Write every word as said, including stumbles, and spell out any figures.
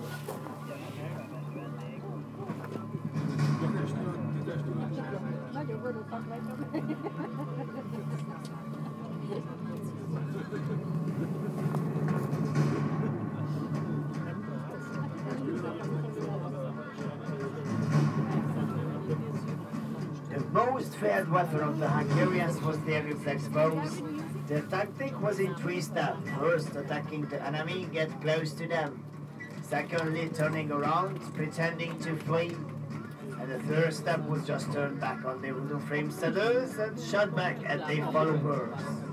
Nagyon borúsak vagyok. The most feared weapon of the Hungarians was their reflex bows. Their tactic was in three steps. First, attacking the enemy, get close to them. Secondly, turning around, pretending to flee. And the third step was just turn back on their wooden frame saddles and shot back at their followers.